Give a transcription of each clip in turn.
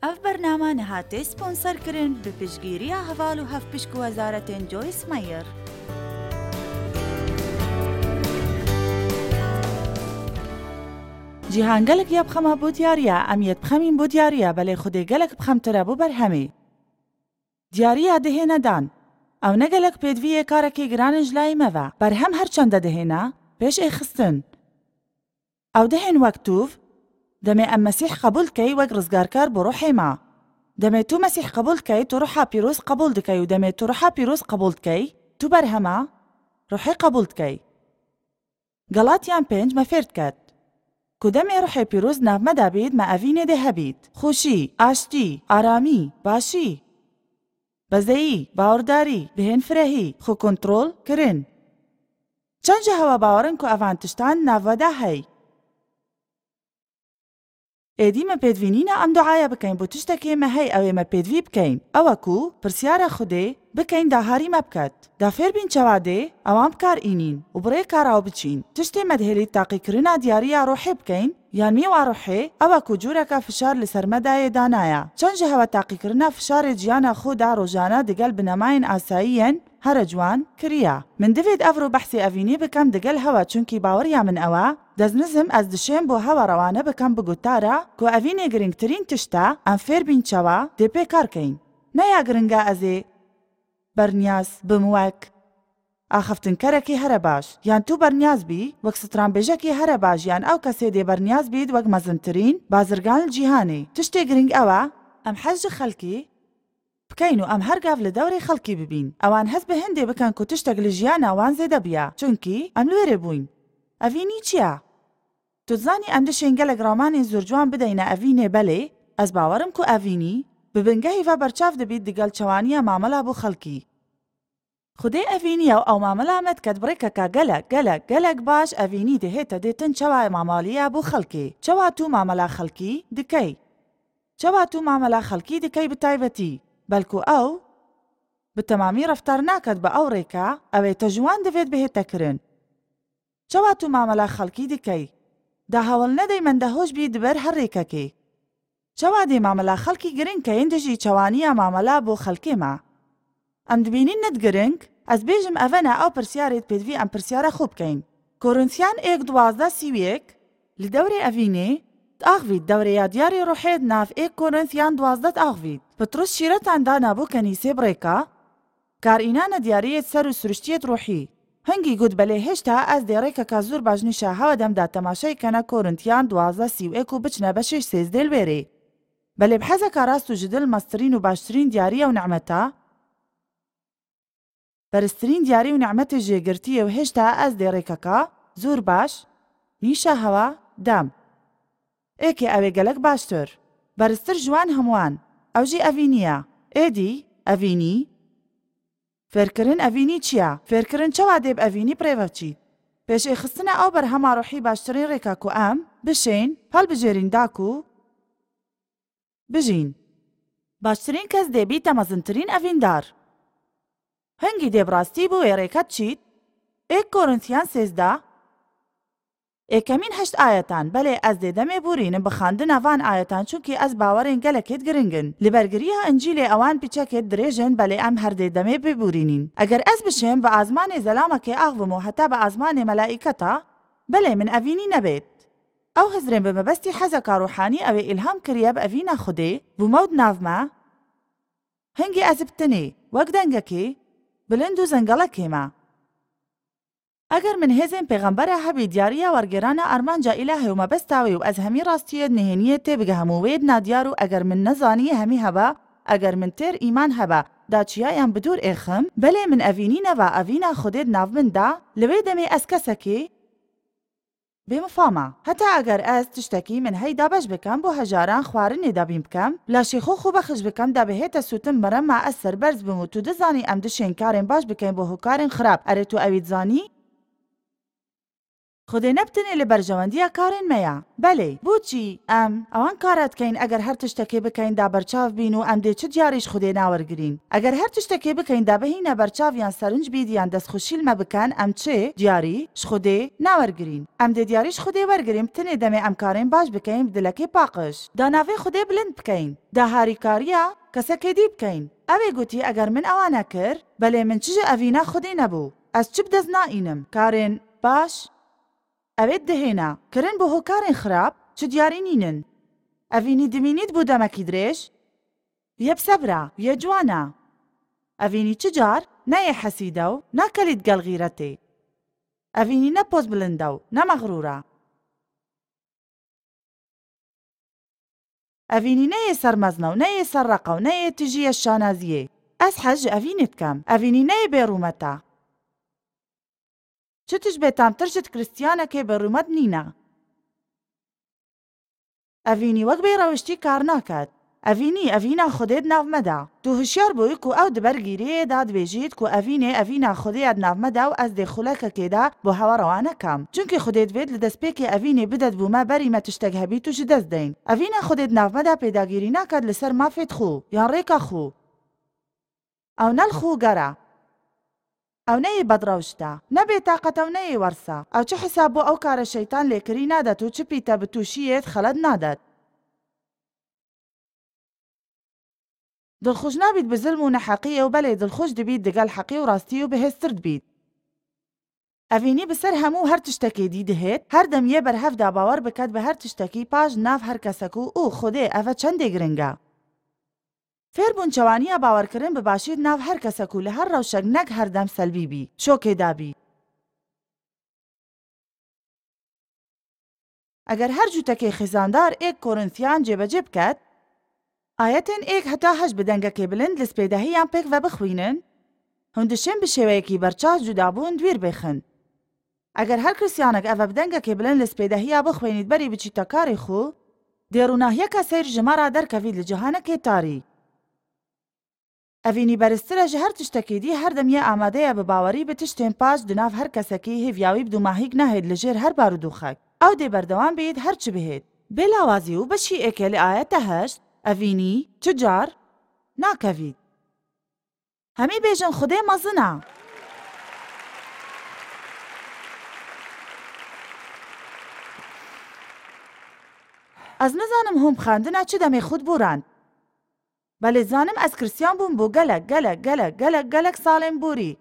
Ev bername nehate sponsor kirin bi piştgiriya heval û hevpişk wezaretên Joyce Meyer. Cîhan gelek ya bixema bû diyariya, em yê bixemîn bû diyariya, belê Xwedê gelek bixemtir e bû berhemê. Diyariya dihêne dan. Ew ne gelek pêdiviyê karekê giran ji layê me ve. Berhem her çanda dihêne, pêş ê xistin. Ew dihên wektûv, demê em Mesîh qebûl dikey wek rizgarkar bi ruhê me. Demê tu Mesîh qebûl dikey, tu ruha pîroz qebûl dikey û demê tu ruha pîroz qebûl dikey, tu berhema, ruhê qebûl dikey. Galatyan 5 me fêr diket. Ku demê ruhê pîroz nav me de bît, me evînê de hebît. Xweşî, aştî, aramî, başî, bezeyî, bawerdarî, bihên firehî, xwe kontrol kirin. Çend ji hewa bawerin ku evan tiştan nav we de hey. Êdî me pêdivînîna em duaya bikein bû tiştekê me hey ew ê me pêdivî bikein. Ew e ku pirsyara Xwedê bikein daharî me biket. Da fêr bîn çawa dê, ewan bikar înîn û birê kara ew biçîn. Tiştê me dihêlî taqîkirina diyariya ruhê bikein, yan mêwa ruhê, ew e ku cûreka fişar li ser me dayê danaya. Çend ji hewa taqîkirina fişarê ciyana xwe da rojana digel binemayên asayîyên here ciwan kiriya. Min divêt ev ro behsê evînî bikem digel hewa çunkî baweriya min ew e, deznizim ez dişêm bo hewa rewane bikem bi gotara ku evînê giringtirîn tişta em fêr bîn çawa dê pê kar kein. Neya giringa ez ê berniyaz bim wek axeftinkerekî here baş, yan tu berniyaz bî wek stranbêjekî here baş, yan ew kesê dê berniyaz bît wek mezintirîn bazirgan li cîhanê. Tiştê giring ew e, em hez ji xelkî bikein û em her gav li dewrê xelkî bibîn. Ewan hez bi hindê bikin ku tiştek li jiyana wan zêde biya, çunkî em li wêrê bûyn. Evînî çi ye? Tu dizanî em dişên gelek ramanên zûrciwan bideyne evînê belê, ez bawerim ku evînî bi bingehî ve berçav dibît digel çewaniya mamela bû xelkî. Xwedê evîniya û ew mamela me diket birêkeka gelek baş, evînî dihête dêtin çawa mamaliya bû xelkê. Çawa tu mamela xelkî dikey. Çawa tu mamela xelkî dikey bi taybetî, belku ew bi temamî reftar naket bi ew rêka, ew ê te ji wan divêt bihête kirin. Çawa tu mamela xelkî dikey. Da hewl nedey mendehoş bî di ber her rêkekê. Çawa dê mamela xelkî giring keyin dijî çewaniya mamela bû xelkê me. Em dibînîn ned giring, ez bêjim ev ne ew pirsiyarê pêdivî em pirsyara xwe bikein. Korintyan 1:12 li dewrê evînê diaxivît dewrêya diyarê ruhê nav 1 Korintyan 12 diaxivît. Petrus şîretan dana bû kenîsê birêka, karînana diyariyê ser û siriştiyê ruhî. Hingî got belê hêşta ez dê rêkeka zûr bajnîşa hewa dem da temaşayê kene Korintyan 12:31 û biçine beşê 13 li wêrê. Belê bi hezeka rast û ji dil meztirîn û baştirîn diyariya û nemeta, beristirîn diyarî û nemetê jêgirtiyê û hêşta ez dê rêkeka zûr baş, nîşa hewa dem. Êkê ew ê gelek baştir. Beristir ji wan hemûwan. Ew jî evînî ye. Êdî, evînî. Fêrkirin evînî çi ye? Fêrkirin çawa dê bi evînî pirêv çît. Pêş ê xistina ew berhema ruhî baştirîn rêka ku em bişên helbijêrîn da ku bijîn. Baştirîn kes dê bîte mezintirîn evîndar. Hingî dê bi rastî bû wê rêka çît? 1 Korintyan 13 êkemîn 8 ayetan, belê ez dê demê bûrînim bi xandina van ayetan çunkî ez bawerên gelekê giringin. Li bergiriya Encîlê ewan pîçekê dirêjin, belê em her dê demê bibûrînin. Eger ez bişêm bi azmanê zelamekê axivim û heta bi azmanê melaîketa, belê min evînî nebêt. Ew hizrên bi mebestî hezeka ruhanî ew ê îlham kiriye bi evîna Xwedê, bû mewd nav me, hingî ez bi tinê, wek dengekê, bilind û zengelekê me. Eger min hêzên pêxembera hebî diyariya wergerana armanca îlahê û mebesta wê û ez hemî rastiyê nihêniyê tê bigehim û wê nadiyar û eger min nezanî hemî hebe, eger min têr îman hebe, da çiyayan bi dûr êxim, belê min evînî neva evîna Xwedê di nav min da, li wê demê ez kesekê bêmifama. Heta eger ez tiştekî min hey da beş bikim bû hejaran xwarinê da bîn bikim, laşê xwe xwe bexş bikim da bihête sûtin mirim me ez serberz bim û tu dizanî em dişên karên baş bikein bû hokarên xirab. Erê tu evî dizanî? خودێ نەبتنێ لە بەرژەوەندیە کارێن مەیە. بەڵێ بۆچی ئەوان کارەتکەین ئەگەر هەر تشتێکێ بکەین دا بەرچاو بین و ئەم دێ چ دیاریش خودێ ناوەرگرین. ئەگەر هەر تشتێکێ بکەین دا بەهینە بەرچاویان سەرنج بیدیان دەستخوشیلمە بکەن ئەم چێ دیاری خودێ ناوەرگرین. ئەم دێ دیاریش خودێ وەرگریم تنێ دەمێ ئەم کارێن باش بکەین دلەکەی پاقش. دا ناوێ خودێ بلند بکەین. دا هاریکاریە کەسەکێ دی بکەین. ئەوێ گوتی ئەگەر من ئەوانە کرد بەلێ من چژە ئەڤینە خودێ نەبوو. ئەس چ بدەست نائینم کارێن باش ئەوێت دەهێنا کرن بۆ هۆکارێن خراپ چ دیاری نینن. ئەڤینی دمینیت بوو دەمەکی درێژ یە بسەبرا یە جوانە. ئەڤینی چ جار نەیە حەسیدە و ناکەلیت گەڵغیرەتێ. ئەڤینی نەپۆز بلندە و نەمەغروورە. ئەڤینی نەیە سەرمەزنە و نەیە سەرڕەقە و نەیە تژیە شانازیێ. ئەس حەج ئەڤینت کەم ئەڤینی نەیە بێڕوومەتە. چتش بێتام ترشت کریستیانەکێ بەڕوومەت نینە. ئەڤینی وەک بێڕەوشتی کار ناکات. ئەڤینە خودێت ناومەدا. تو هشیار بووی کو ئەو دبەرگیرەیەدا دبێژیت کو ئەڤینە خودەیەت ناومەدا و ئەس دێ خولەکەکێدا بۆ هەوەڕەوانەکەم. چونکی خودێت بێت لە دەستپێکی ئەڤینێ بدەت بوومە بەریمە تشتێک هەبی توش دەست دەین. ئەڤینە خودێت ناومەدا پێداگیری ناکات لەسەر مافێت خو یان ڕێکە خو. ئەو نەلخو گەرە. ئەو نەیە بەدڕەوشتە نەبێت تاقەتە و نەیە وەرسە. ئەو چه حساب بۆ ئەو کارە شەیتان لێکری نادەت و چ پیتە بتوشیێت خەلەت نادەت. دڵخۆش نابیت بە زلم و نەحەقیە و بەلێ دڵخۆش دەبیت دەگەڵ حەقی و ڕاستی و بەهێزتر دبیت. ئەڤینی بەسەر هەموو هەر تشتێکی دی دەهێت هەر دەمیە بەرهەفدا باوەڕ بکات بە هەر تشتێکی پاش ناو هەر کەسەک و خودێ ئەڤە چەندێ گرنگە. فێربوون چەوانیە باوەڕکردن بەباشی ناو هەر کەسەک و لە هەر ڕەوشەک نەک هەردەم سەلبی بی شۆکێدابی. ئەگەر هەر جووتەکەی خێزاندار ئێک کۆرنتیان جێبەجێ بکات ئاەتێن ئێک هەتا هەش بدەنگەکێ بلند لە سپێدەهیان پێک بە بخوینن هەندشێن بە شێوەیەکی بەرچاو جودابوون دویر بێخن. ئەگەر هەر کریسیانێک ئەڤە بدەنگەکێ بلند لە سپێدەهیە بخوێنیت بەری بچیتە کاری خۆ دێڕووناهیەکە سەیر ژمارە دەرکەوید لە جەهانەکێ تاری. ئەڤینی بەرزترە ژە هەر تشتێکی دی هەردەمیە ئامادەیە بە باوەڕی بە تشتێن پاش دناو هەر کەسەکی هێڤیاوی بدوماهیک ناهێت لەژێر هەر بارودۆخەک. ئەو دێ بەردەوام بێت هەر چ بهێت. بێلاوازی و بەشی ئێکێ لە ئاەتە هەشت ئەڤینی چ جار ناکەوید. هەمی بێژن خودێ مەزنە. ئەز نەزانم هۆم خاندنە چ دەمێ خود بووران. بەڵێ زانم ئەس کریسیان بووم بۆ گەلک ساڵێن بووری.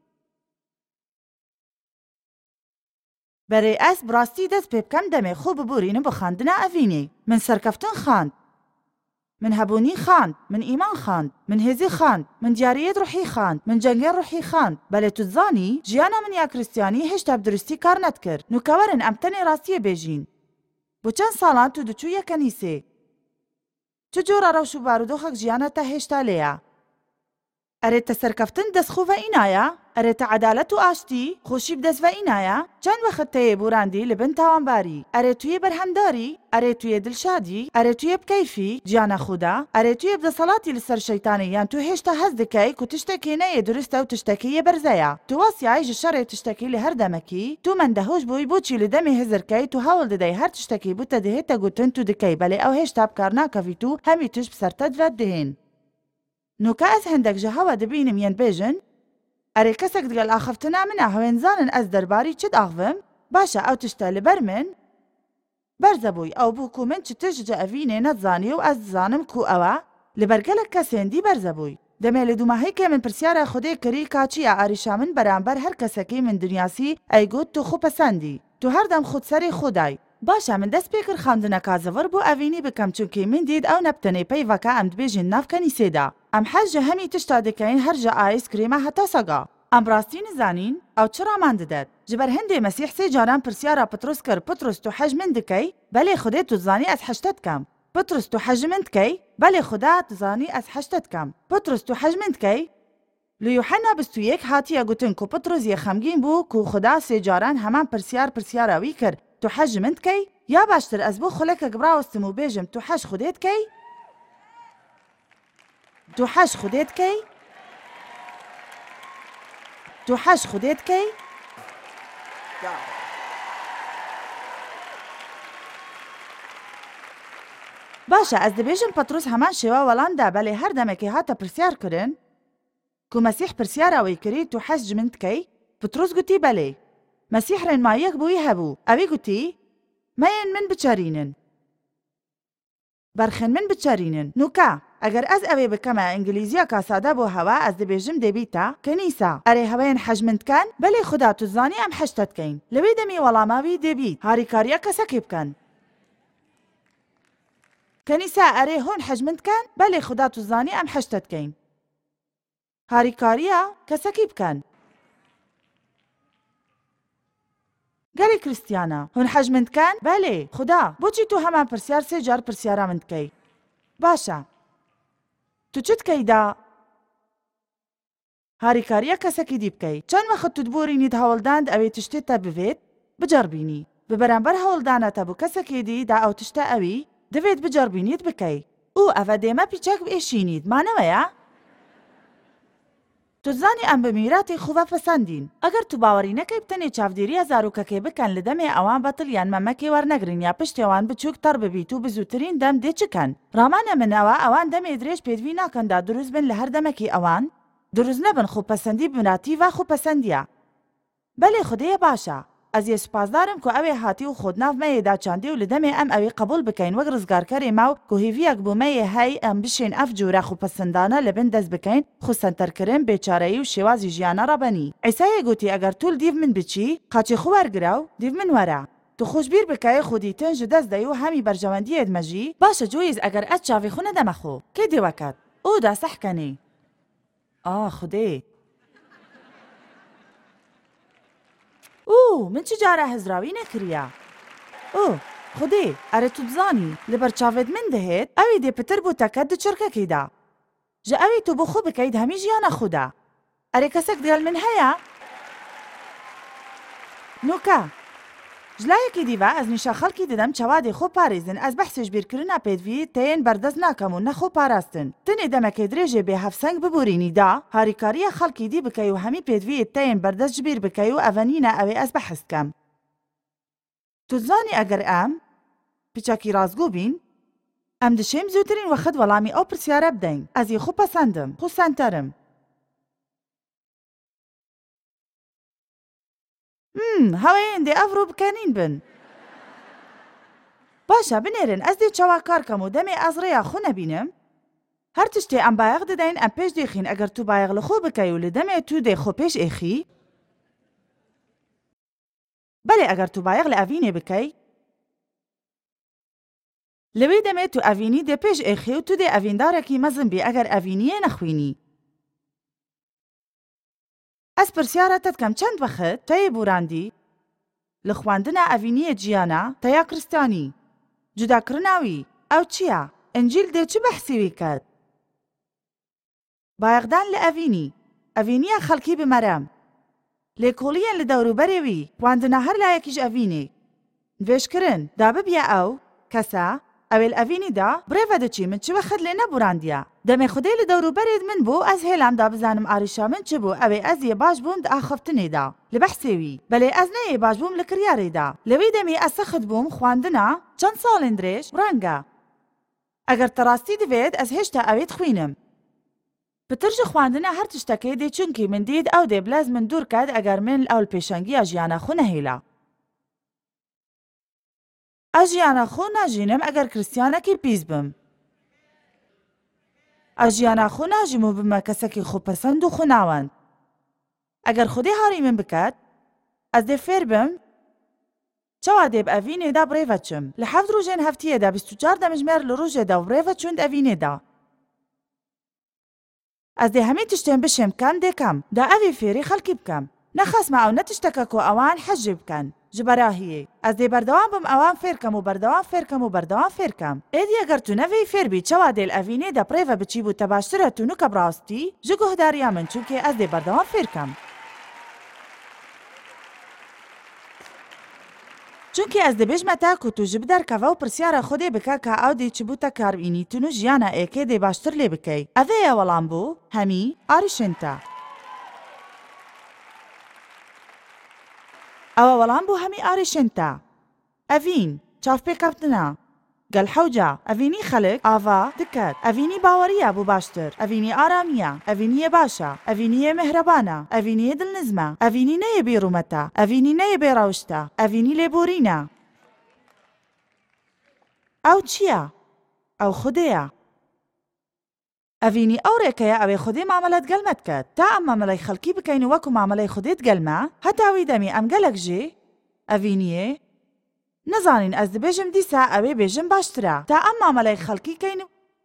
بەرێ ئەس بڕاستی دەست پێ بکەم دەمێ خۆ ببوورینم بۆ خاندنە ئەڤینی. من سەرکەفتن خاند. من هەبوونی خاند. من ئیمان خاند. من هێزی خاند. من دیارەیەت ڕوحی خاند. من جەنگێن ڕوحی خاند. بەلێ تو زانی ژیانە من یا کریسیانی هێشتا بدرستی کار نەتکرد. نوکەوەرن ئەم تەنێ ڕاستیە بێژین. بۆ چەند ساڵان تو دچوویە کەنیسێ. چ جۆرە ڕەوش و بارودۆخەک ژیانەتە هێشتا لێیە. ئەرێتە سەرکەفتن دەستخوڤە ئینایە؟ ئەرێتە عەدالەت و ئاشتی خۆشی بدەستڤە ئینایە؟ چەند وەخت تەیە بوراندی لە بن تاوانباری؟ ئەرێ تویە بەرهەمداری؟ ئەرێ تویە دڵشادی؟ ئەرێ تویە بکەیفی گیانە خودا؟ ئەرێ تویە بدەسەڵاتی لەسەر شەیتانی یان تو هێشتا هەز دەکەی کو تشتێکی نەیە دروستە و تشتێکی بەرزەیە. تو واسیای ژە شەڕێ تشتێکی لە هەر دەمەکی تو مەندەهۆش بووی بۆچی لە دەمی هزرکەی تو هەوڵ دەدەی هەر تشتێکی بوتە دەهێتە گوتن تو دکەی بەلێ ئەو هێشتا بکار ناکەویت و هەمی توش بسەرتە دوات دەهێن. نوکە ئەس هەندێک ژە هەوە دەبینم یەن بێژن ئەرێ کەسێک دگەل ئاخەفتنا منە هەوێنزانن ئەس دەرباری چت ئاغڤم باشە ئەو تشتە لەبەر من بەرزە بووی ئەو بوو کو من چ تش جە ئەڤینێ نەتزانی و ئەس زانم کو ئەوە لەبەرگەلک کەسێندی بەرزە بووی. دەمێ لە دوماهەیەکێ من پرسیارە خودێ کەری کاچیە ئاریشا من بەرامبەر هەر کەسەکەی من دنیاسی ئەیگوت تو خۆ پەسەندی تو هەردەم خودسەری خودای. باشە من دەست پێ کرد خاندنەکە زەڤەر بۆ ئەڤینی بکەم چونکی من دید ئەو نەبتەنەی پەیڤەکە ئەم دبێژین ناو کەنیسێدا. ئەم حەجە هەمی تشتا دەکەین هەرژە ئایس کرێمە هەتا سەگا. ئەم ڕاستی نزانین ئەو چ ڕامان دەدات. جبەر هەندێ مەسیح سێ جاران پرسیارە پترۆس کرد پترۆس تو حەج من دکەی؟ بەلێ خودێ تو زانی ئەس حەجتت کەم. پترۆس تو حەج من دکەی؟ بەلێ خوددا تزانی ئەس حەجتت کەم. پترۆس تو حەج من دکەی؟ لە یوحەنا 21 هاتیە گوتن کو پترۆس یە خەمگین بوو کو خوددا سێ جاران هەمان پرسیاراوی کرد تو حەج من دکەی؟ یا باشتر ئەس بۆ خولەکەک براوەستم و بێژم تو حەج خودێ دکەی؟ تو حەج خودێ دکەی؟ تو حەج خودێ دکەی؟ باشە ئەس دەبێژم پەترۆس هەمان شێوە وەڵامدا بەلێ هەر دەمێکی هاتە پرسیارکردن کو مەسیح پرسیاراوەی کردی تو حەز من دکەی پترۆس گوتی بەلێ مەسیح ڕێنماییەک بووی هەبوو ئەوی گوتی مەیەن من بچەرینن بەرخن من بچەرینن نوکە ئەگەر ئەس ئەوێ بکەمە ئینگلیزیە کاسادە بۆ هەوا ئەس دەبێژم دەبیتە کەنیسا ئەرێ هەوەیەن حەجمنتکەن بەلێ خوددا تو زانی ئەم حەشتەتکەین لەوێ دەمی وەڵاماوی دەبیت هاریکاریە کەسەکێ بکەن کەنیسا ئەرێ هۆن حەجمنتکەن بەلێ خوددا تو زانی ئەم حەشتەتکەین هاریکاریە کەسەکی بکەن گەلی کریستیانە هۆن حەجمنتکەن بەلێ خوددا بۆچی تو هەمان پرسیار سێ جار پرسیارە من دکەی باشە تو چ دکەیدا هاریکاریە کەسەکی دی بکەی چەند وەخت تو بۆرینیت هەوڵداند ئەوێ تشتێتە بوێت بجەڕبینی ببەرامبەر هەوڵدانەتە بوو کەسەکی دی دا ئەو تشتە ئەوی دەوێت بجەڕبینیت بکەی ئو ئەڤە دێمە پیچەک بێشینیت مانەوەیە تو زانی ئەم بمیراتی خوبە پەسەندین ئەگەر تو باوەڕی نەکەی بتەنێ چاودێریە زاروکەکەی بکەن لە دەمێ ئەوان بەتڵیان مەمەکێ وەرنەگرن یا پشتێوان بچووک تەڕ ببیت و بزووترین دەم دێ چکەن ڕامانە منەوە ئەوان دەمێ درێژ پێدوی ناکەندا دروست بن لە هەر دەمەکی ئەوان دروست نەبن خوپەسەندی بناتی و خوپەسەندیە بەلێ خودەیە باشە ئەز ێ سوپاسدارم کو ئەوێ هاتی و خۆدناو مەیەدا چاندی و لە دەمێ ئەم ئەوێ قبول بکەین وەک ڕزگارکەرێ ماو کوهیڤیەک بوومەیە هەی ئەم بشێن ئەف جورە خوپەسەندانە لە بن دەست بکەین خوسەنتەرکردن بێچارەیی و شێوازی ژیانە ڕەبەنی ئەیسایە گوتی ئەگەر توول دیڤ من بچی قاچی خو وەرگرە و دیڤ من وەرە تو خۆشبیر بکای خودی تنج دەست دەی و هەمی بەرژەوەندیت مەژی باشە جویز ئەگەر ئەت چاوی خو نەدەمەخۆ کێ دێوەکەت ئۆ دا سەحکەنی خودێ من چ جارە هەزراوی نەکریە خودێ ئەرە تو بزانی لەبەر چاوت من دەهێت ئەوی دێ پتر بوو تەکەت دە چرکەکەیدا ژە ئەوی تو بۆ خۆ بکەیت هەمی ژیانە خودا ئەرێ کەسێک دێڵ من هەیە نوکە ژلایەکی دیڤە ئەز نیشە خەڵکی دەدەم چاوادێ خۆ پارێزن ئەس بەحسێش بیرکردنا پێدوی تەیەن بەردەست ناکەم و نەخۆ پاراستن تنێ دەمەکەی درێژێ بێ هەفسەنگ ببورینیدا هاریکاریە خەڵکی دی بکەی و هەمی پێدویت تەیەن بەردەست جبیر بکەی و ئەڤەنینە ئەوێ ئەس بەحەستکەم تو زانی ئەگەر ئەم پچەکی ڕازگۆ بین ئەم دشێم زووترین وەخت وەڵامی ئەو پرسیارە بدەین ئەزی خۆ پەسەندم خوسەنتەرم هەوەیەن دێ ئەڤڕۆ بکەنین بن باشە بنێرن ئەس دێ چاوا کارکەم و دەمێ ئەزڕەیە خۆ نەبینم هەر تشتێ ئەم بایەغ دەدەین ئەم پێش دێخین ئەگەر تو بایەغ لە خۆ بکەی و لە دەمێ تو دێ خۆ پێش ئێخی بەڵێ ئەگەر تو بایەغ لە ئەڤینێ بکەی لەوەی دەمێت تو ئەڤینی دێ پێش ئێخی و تو دێ ئەڤیندارێکی مەزم بێ ئەگەر ئەڤینیە نەخوینی ئەس پرسیارەتت کەم چەند وەخت تەیە بوراندی لە خواندنە ئەڤینیە جیانە تەیا کریستانی جوداکردناوی ئەو چییە؟ ئەنجیل دێ چ بەحسیوی کرد؟ بایەغدان لە ئەڤینیە خەڵکی بمەرەم لێکۆڵیەن لە دەوروبەرێوی خواندنە هەر لایەکیش ئەڤینێ نوێژکردن دا ببیە ئەو کەسە ئەوێ ئەڤینیدا برێڤە دەچی من چ وەخت لێ نەبوراندیە دەمێ خودەی لە دەوروبەرێت من بوو ئەس هێلامدا بزانم ئاریشا من چ بوو ئەوێ ئەزیە باش بووم ئاخەفتنێدا لە بەحسێوی بەلێ ئەز نەیە باش بووم لە کریارێدا لەوەی دەمی ئەسەخت بووم خواندنە چەند ساڵێن درێژ ڕەنگە ئەگەر تەڕاستی دەوێت ئەس هێشتا ئەوێت خوێنم پترژە خواندنە هەر تشتەکەی دێ چونکی من دیت ئەو دێ بلەز من دوور کات ئەگەر من ئەو پێشەنگیە ژیانە خۆ نەهێلا ئەژیانە خۆ ناژینم ئەگەر کریستیانەکی پیس بم ئەژیانە خۆ ناژیم و بمە کەسەکی خۆپەسەند و خۆناوەند ئەگەر خودێ هاری من بکات ئەس دێ فێر بم چاوا دێب ئەڤینێدا برێڤە چم لە 7 ڕۆژێن هەفتیەدا 24 دەمژمێر لە ڕۆژێدا و برێڤە چوند ئەڤینێدا ئەس دێ هەمی تشتێن بشێم کەم دێکەم دا ئەوی فێری خەڵکی بکەم نەخەسمە ئەو نەتشتەکە کۆ ئەوان حەجێ بکەن جبەراهیە ئەس دێ بەردەوام بم ئەوان فێرکەم و بەردەوام فێرکەم ئێدی ئەگەر تو نەوەی فێربی چاوا دێل ئەڤینێدا پرێڤە بچی بوو تە باشترە تو نوکە بڕاستی ژە گۆهداریا من چونکێ ئەس دێ بەردەوام فێرکەم چونکی ئەس دەبێژمە تاکو تو ژ بدەرکەوە و پرسیارە خودێ بکە کە ئەو دێ چ بووتە کاربینیتن و ژیانە ئێکێ دێ باشتر لێ بکەی ئەvەیە وەڵام بوو هەمی ئاریشنتە ئەوە وەڵام بوو هەمی ئاریشنتە ئەڤین چاوپێکەوتنە گەل حەوجا ئەڤینی خەلک ئاوا دکات ئەڤینی باوەریە بوو باشتر ئەڤینی ئارامیە ئەڤینیە باشە ئەڤینیە مهرەبانە ئەڤینیە دڵنزمە ئەڤینی نەیە بێڕوومەتە ئەڤینی نەیە بێڕەوشتە ئەڤینی لێبورینە ئەو چییە؟ ئەو خودەیە ئەڤینی ئەو ڕێکەیە ئەوێ خودێ مامەلەت گەلمەت کرد تا ئەم مامەلەی خەڵکی بکەین و وەکو مامەلەی خودێت گەلمە هەتاوی دەمی ئەم گەلک ژێ ئەڤینیە نەزانین ئەس دەبێژم دیسا ئەوێ بێژم باشترە تا ئەم مامەلەی خەڵکی کەین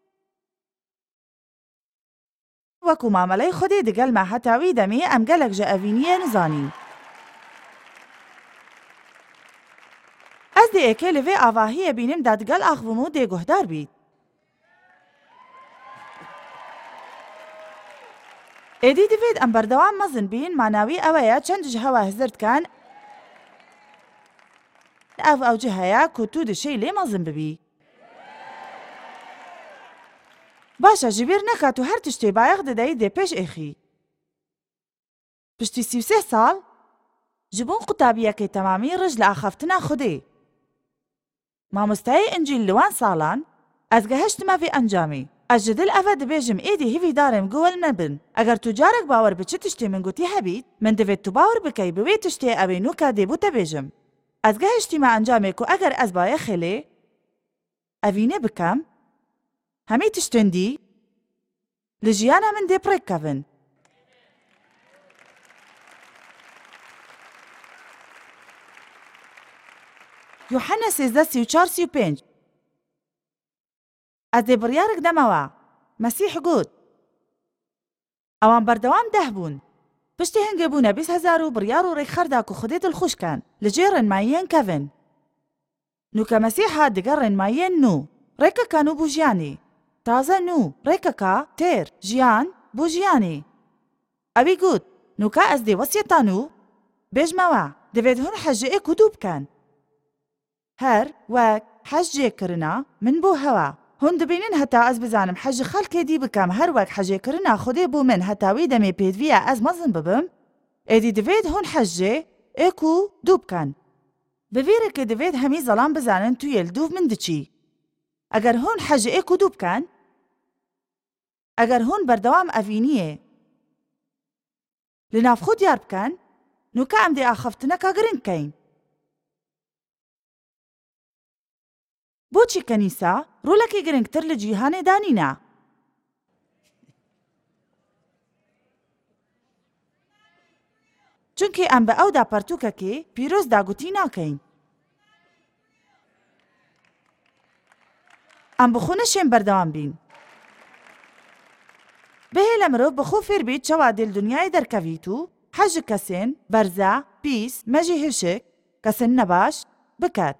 وەکو مامەلەی خودێ دەگەلمە هەتاوی دەمی ئەم گەلک ژە ئەڤینیە نزانین ئەس دێکێ لەوێ ئاواهیە بینم دادگەل ئاخبم و دێگۆهدار بیت ئێدی دەبێت ئەم بەردەوام مەزن بین ماناوی ئەوەیە چەندش هەوا هزرتکان ئەو جهەیە کە تو دشەی لێ مەزن ببی باشە ژبیر نەکات و هەر تشتێ بایەخ دەدەیت دێ پێش ئێخی پشتی 33 ساڵ ji بوون قوتابیەکەی تەمامی ڕژ لە ئاخەفتنا خودێ مامۆستایە ئنجیل لەوان ساڵان ئەس گەهشتمە vê ئەنجامی ئەس ji dil ئەvê dibêjim êdî hîvî darêm guhil nebin eger tu carek bawer bi çi tiştê min gotî hebît min divêt tu bawer bikey bi wê tiştê ew ê nûka dêbû te bêjim ez gehiştîme encamê ku eger ez bayexê lê evînê bikem hemî tiştên dî li jiyana min dê pirêk kevin Yuhanna 13:34-35 Ez dê biryarek demewa Mesîh got ewan berdewam deh bûn piştî hingê bûne 20,000 û biryar û rêxerda ku Xwedê dilxweş ken li cê rênmayiyên kevin nûka Mesîha diger rênmayiyên nû rêkeka nû bû jiyanê taze nû rêkeka têr jiyan bû jiyanê Ewî got nûka ez dê wesyeta nû bêjmewa divêt hûn hejiyê ku dû bikin Her wek hez jêkirina min bû hewa hûn dibînin heta ez bizanim hez ji xelkê dî bikim her wek hejêkirina Xwedê bû min heta wî demê pêdviya ez mezin bibim êdî divêt hûn hez jê ê ku dû bikin bi vê rekê divêt hemî zelam bizanin tu yê li dûv min diçî eger hûn hez ê ku dû bikin eger hûn berdewam evîniyê li nav xwe diyar bikin nûka em dê axaftineka giring bikein بۆچی کەنیسا ڕۆلێکی گرنگتر لە جیهانê دانینا چونکی ئەم بە ئەودا پەرتووکەکێ پیرۆز داگوتی ناکەین ئەم بخۆ نەشێن بەردەوام بین بەهێ لە مرۆڤ بخۆ فێر بیت چەوا دێل دنیای دەرکەویت و حەج کەسێن بەرزە پیس مەژی هێشک کەسن نەباش بکات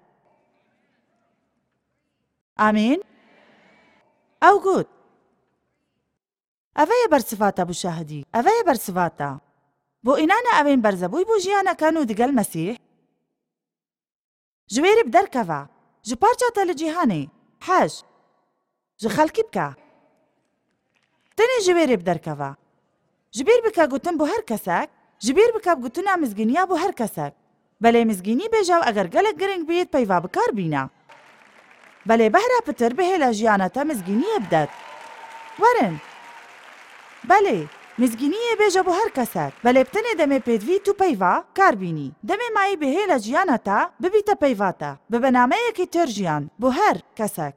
ئامین ئەو گوت ئەvەیە بەرسفاتە بوو شاهدی ئەvەیە بەرسفاتە بۆ ئینانە ئەوێن بەرزەبووی بوو ژیانەکەن و دگەل مەسیح ji wêrê bi derkeva ji parça te li cîhanê hej ji xelkî bike tenê ji wêrê bi derkeva ji bîr bike gotin bû her kesek ji bîr bike gotina mizgîniya bû her kesek belê mizgînî bêje eger gelek giring bît peyva bikar bîne belê behra pitir bihê le jiyana te mizgîniyê bidet werin belê mizgîniyê bêje bû her kesek belê bi tenê demê pêdivî tu peyva kar bînî demê mayî bihê le jiyana te bibîte peyva te bi benameyekî tir jiyan bû her kesek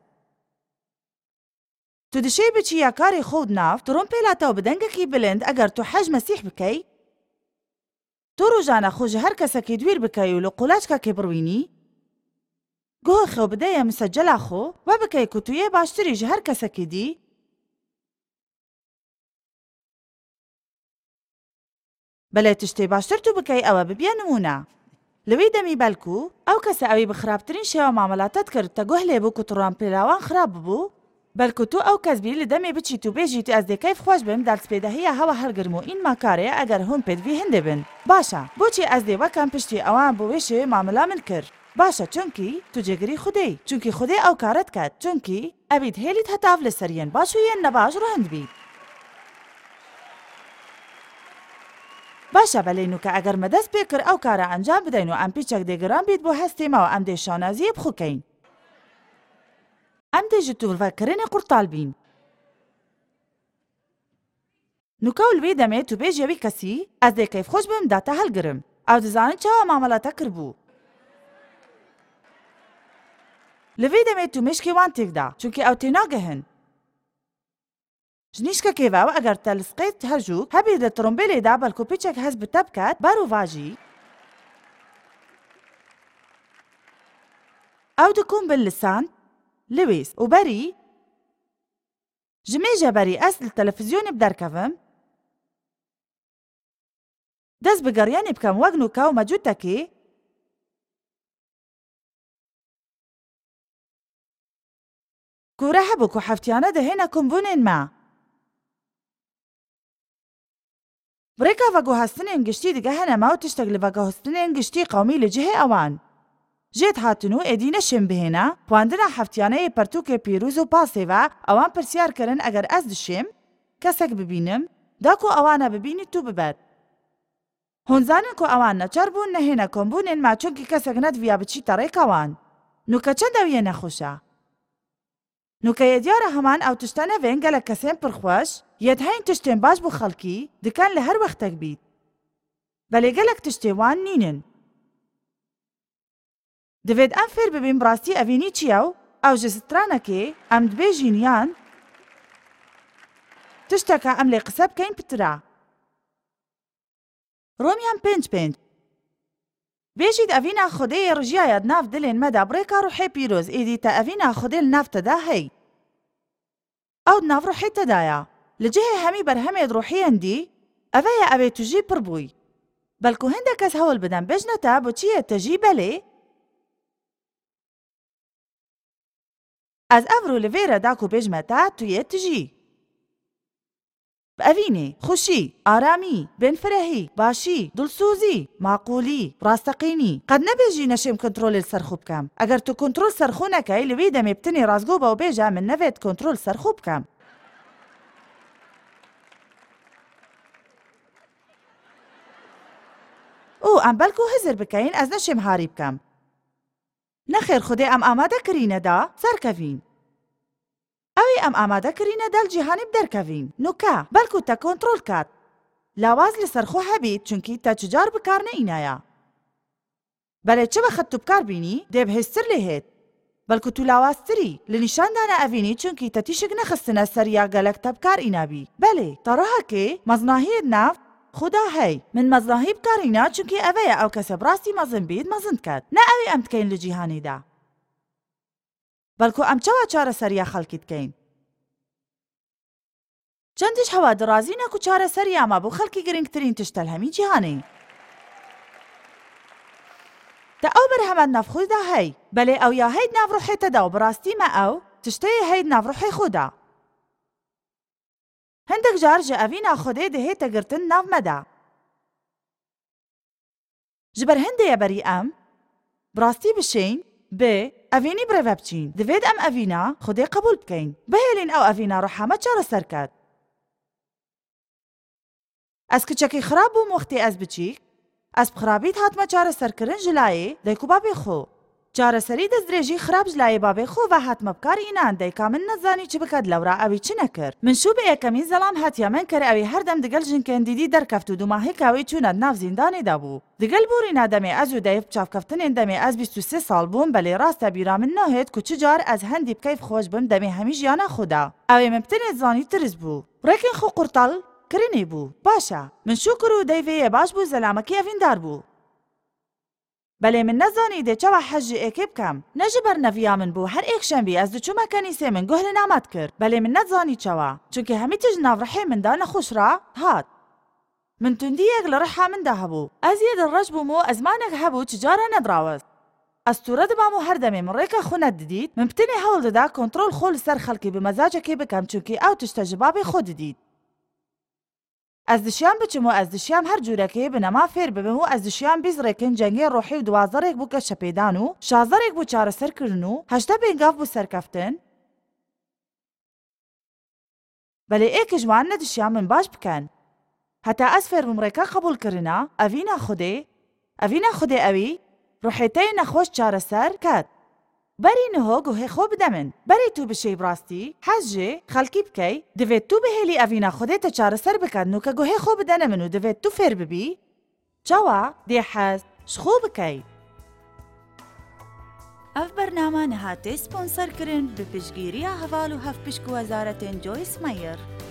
tu dişê biçî ya karê xwe û nav trompêla te û bi dengekî bilind eger tu hej mesîh bikey tu rojana xwe ji her kesekê dwêr bikey û li qulaçkekê birwînî گوه خو بدەیە مسەجەلا خۆ و بکەی کو تویê باشتری ji her kesekê dî belê tiştê baştir tu bikey ew bibiye nimûne li wî demî belkû ew kese ew ê bi xirabtirîn şêwa mamelatet kir te guh lêbû ku trompêla wan xirab bibû belkû tu ew kes bî li demê biçî tu bêjî tu ez dê keyf xweş bim derdspêdehiya hewa helgirim û în makarê eger hûn pêdivî hindê bin başa بۆچی ez dê wekem piştî ewan bi wê şêwê mamela min kir باشە چونکی تو جێگری خودەی چونکی خودێ ئەو کارت کات چونکی ئەبیت هێلیت هەتاو لە سەریەن باش و یەن نەباش ڕەهند بیت باشە بەلێ نوکە ئەگەر مەدەست پێ کرد ئەو کارە ئەنجام بدەین و ئەم پیچەک دێگران بیت بۆ هەستێمەوە ئەم دێ شانازیە بخوکەین ئەم دێژتوڤەکردنی قورتاڵ بین. نوکەول وێ دەمێت و بێژەوی کەسی ئەس دێ کەیف خۆش بم داتە هەڵگرم. ئەو دەزانن چاوە مامەڵەتە کردبوو. لەوێ دەمێت و مشکی وان تێکدا چونکە ئەو تێناگەهن. ژنیشکە کێڤاوە ئەگەر تەلسقێت هەرژوو هەبێت لە ترۆمبێلێدا بەلکۆ پێچێک هەست بتە بکات بەر و ڤاژی ئەو دکوم بن لسان لوێز و بەری ژمێژە بەری ئەس لە تەلەڤیزیۆنی بدەرکەڤم دەست بە گەڕیانی بکەم وەک نوکە و مەجووتەکێ کوورە هەبوو و هەفتیانە دەهێنە کۆمبوونێن ما. برێکا ڤەگۆهەستنێن گشتی دیگە هەنەما و تشتێک لە ڤەگۆهەستنێن گشتی قەومی لە جهێ ئەوان. ژێت هاتن و ئێدینە شێم بهێنە خواندنە هەفتیانەیە پەرتووکێ پیرۆز و پاسێڤە ئەوان پرسیارکردن ئەگەر ئەس دشێم کەسێک ببینم داکو ئەوانە ببینیت و ببەت. هۆنزانن کو ئەوان نەچەر بوون نەهێنە کۆمبوونێن ما چونکی کەسێک نەدڤیا بچیتە ڕێکەوان. نوکە چەندە ویە نەخۆشە. نوکەیە دیارە هەمان ئەو تشتە نەڤێن گەلە کەسێن پڕخۆش یەت هەین تشتێن باش بۆ خەڵکی دکان لە هەر وەختێک بیت. بەلێ گەلێک تشتێوان نینن. دەوێت ئەم فێر ببین بڕاستی ئەڤینی چییە و ئەو ژە سترانەکێ ئەم دبێژین یان تشتەکە ئەم لێ قسە بکەین پترا. ڕۆمیان 5:5 بێژیت ئەڤینا خودەیە ڕژایەت ناف دلێن مەدا بڕێکا ڕوحێ پیرۆز ئیدیتە ئەڤینا خودێ لە نافتەدا هەی. ئەو ناف ڕوحێ تەدایە لە جهێ هەمی بەرهەمێت ڕوحیەندی ئەڤەیە ئەوێ توژی پڕ بووی. بەلکو هەندە کەس هەوڵ بدەن بێژنەتە بۆچیە تەژی بەلێ؟ ئەز ئەڤرو لەڤێرە داکو بێژمەتە تویە تژی. بەڤینێ خوشی، ئارامی، بێنفرەهی، باشی، دڵسوزی، ماقولی، ڕاستەقینی قەت نەبێژی نەشێم کۆنترۆل سەرخوو بکەم. ئەگەر تو کۆنترۆل سەرخوو نەکەی لەوێ دەمێ بتنی ڕازگۆ بە و بێژە من نەوێت کۆنترۆل سەرخوو بکەم. ئەو ئەم بەلکو هزر بکەین ئەس نەشێم هاری بکەم. نەخێر خودێ ئەم ئامادەکردینەدا سەرکەڤین. ئەوی ئەم ئامادەکردینە دەل جیهانی بدەرکەڤین. نوکە بەلکو تە کۆنترۆل کات. لاواز لە سەرخۆ هەبیت چونکی تە چجار بکار نەئینایە. بەلێ چ بەخەت تو بکار بینی دێبهێزتر لێ هێت. بەلکو تو لاوازتری لە نیشاندانە ئەڤینی چونکی تە تیشک نەخستنە سەریا گەلەک تە بکار ئینابی. بەلێ تەڕەهەکێ مەزناهیت ناف خدا هەی من مەزناهی بکارینە چونکی ئەوەیە ئەو کەسە بڕاستی مەزن بیت مەزن کات نە ئەوی ئەم بکەین لە جیهانیدا. بەلکو ئەم چاوە چارە سەریا خەڵکی بکەین. چەندیش هەوا درازی نەکو چارە سەریامە بۆ خەڵکی گرنگترین تشتە لە هەمی جیهانی. تە ئەو بەرهەمە نافخۆیدا هەی بەلێ ئەو یا هەید ناڤڕوحێتەدا و بڕاستیمە ئەو تشتەیە هەید ناڤڕوحی خۆدا. هەندێک جار ژە ئەڤینا خودێ دەهێتە گرتن ناومەدا. ji ber hindê berî em bi bişên bi evînî birêve biçîn. Divêt em evîna Xwedê qebûl bikeyn. Bihêlin ew evîna roha me çareser ket. Ez kiçekî xirab bûm wextê ez biçîk. Ez bi xirabît hatime çareserkirin ji layê dayk û babê xwe. Çareserî destdirêjî xirab ji layê babê xwe ve hatime bikar înan dayka min nezanî çi biket lewra ew ê çi nekir. Min şûbê yekemîn zelam hetiye min kir ew ê herdem digel jinkên dîdî derkeft û du mahêka wê çûne nav zîndanê de bû. Digel borîna demê ez û dayv çavkeftinên demê ez 23 sal bûm belê rast e bîra min nahêt ku çi car ez hendî bikeyf xweş bim demê hemî jiyana xwe da. Ew ê min bitinê zanî tiriz bû. Rekên xwe qurtal kirinê bû. Baş e. Min şûkir û dayvê yê baş bû zelamekî evîndar bû. بەلێ من نەزانی دێ چاوە حەجی ئێکێ بکەم. نە ji ber neviya min bû her êkşembî ez diçûme kenîsê min guh li namet kir. Belê min nezanî çawa. Çunki hemî tij nav rihê min da nexweş ra hat. Min tundiyek li riha min de hebû. Ez yê dilreş bûm û ezmanek hebû çi cara nedrawez. Ez tûre dibam û her demê min rêka xwe nedidît, min pitinê hewl dida kontrol xwe li ser xelkî bi mezacekê bikim çunki ew tişte ji babê xwe didît. Ez dişyan biçim û ez dişyam her cûrekê bi nema fêr bibim û ez dişyan bîz rêkin cengê rohî û 12 bû keşepêdan û 16 bû çareserkirin û 8 pêngav bû serkeftin. Belê êkî ji wan nedişyan min baş bikin. Heta ez fêr bim rêka qebûlkirina evîna Xwedê, evîna Xwedê ewî rohêteyê nexweş çareser ket. بری نهو گوه خو بدمن بری تو بشی براستی حجه خلکی بکی دوید تو بهلی اوینا خودت چاره سر بکن که گوه خو بدن منو دوید تو فر ببی جوا دی حز شخو بکی اف برنامه نهاته سپونسر کرن به پشگیری هوالو هف پشک وزارت جویس مایر